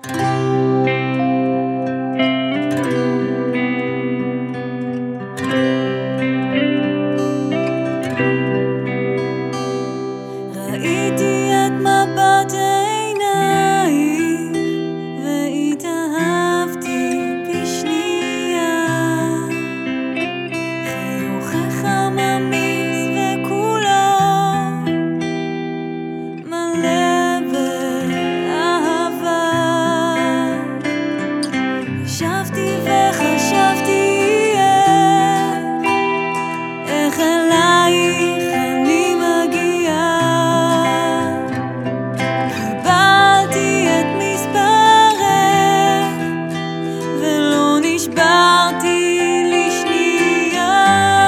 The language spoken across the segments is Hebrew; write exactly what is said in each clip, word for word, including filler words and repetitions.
ראיתי את מבט עינייך והתאהבתי בשנייה. חיוכך ממיס וכולו מלא באהבה. ישבתי וחשבתי איך אלייך אני מגיעה. קיבלתי את מספרך ולא נשברתי לשנייה.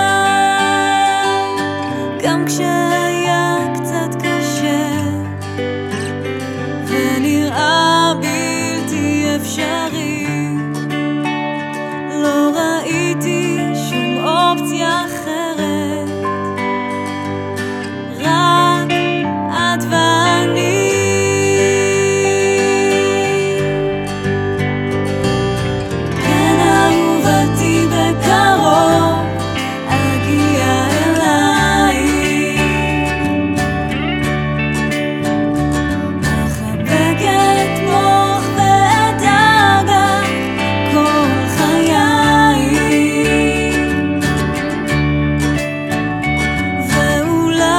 גם כשהיה קצת קשה ונראה בלתי אפשרי, לא ראיתי שום אופציה אחרת, רק את ואני. כן אהובתי, בקרוב אגיע אלייך, אחבק את מוח ואת אגח כל חיי.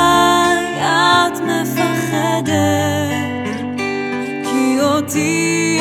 ואולי את מפחדת כי אותי